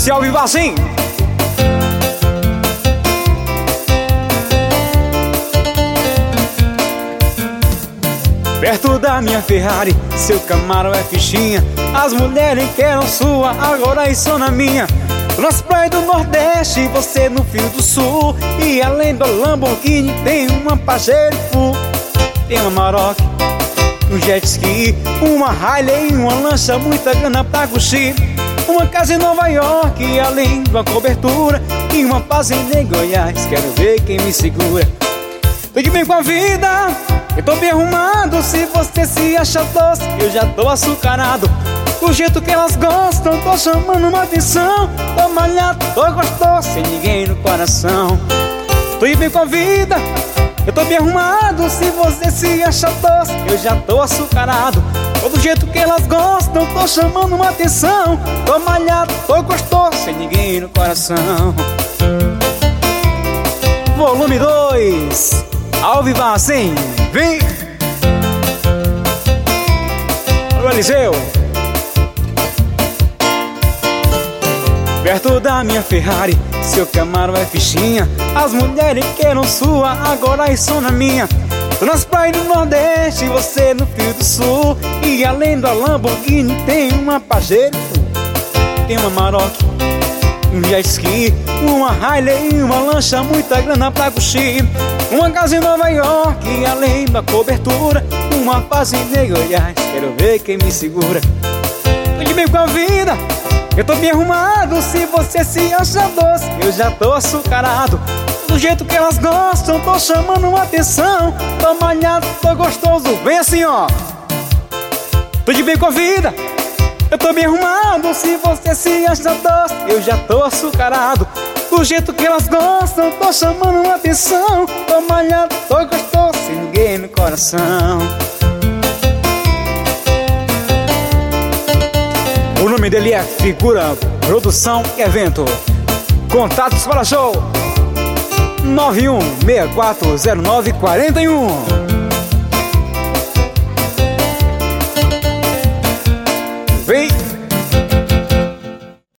Esse ao vivo assim. Perto da minha Ferrari, seu Camaro é fichinha. As mulheres que eram sua, agora estão na minha. Nas praias do Nordeste, você no Fio do Sul. E além do Lamborghini, tem uma Pajero Full. Tem uma Maroc, um jet ski, uma Harley e uma lancha, muita grana pra curtir. Uma casa em Nova York, e além de uma cobertura, e uma fazenda em Goiás. Quero ver quem me segura. Tô de bem com a vida, eu tô bem arrumado. Se você se acha doce, eu já tô açucarado. Do jeito que elas gostam, tô chamando uma atenção. Tô malhado, tô gostoso, sem ninguém no coração. Tô de bem com a vida, eu tô bem arrumado. Se você se acha doce, eu já tô açucarado. Tô do jeito que elas gostam, tô chamando uma atenção. Tô malhado, tô gostoso, sem ninguém no coração. Volume 2, ao vivo assim, vem! Alô, Eliseu! Perto da minha Ferrari, seu Camaro é fichinha. As mulheres que eram sua, agora estão na minha. Tô nas praias do Nordeste, você no Fio do Sul. E além da Lamborghini, tem uma Pajero, tem uma Maroc, um jet ski, uma Harley e uma lancha, muita grana pra curtir. Uma casa em Nova York, e além da cobertura, uma fazenda em Goiás. Quero ver quem me segura. Tô de bem com a vida, eu tô bem arrumado. Se você se acha doce, eu já tô açucarado. Do jeito que elas gostam, tô chamando uma atenção. Tô malhado, tô gostoso, vem assim ó. Tô de bem com a vida, eu tô bem arrumado. Se você se acha doce, eu já tô açucarado. Do jeito que elas gostam, tô chamando uma atenção. Tô malhado, tô gostoso, sem ninguém no coração. O nome dele é Figura Produção e Evento. Contatos para show 91640941.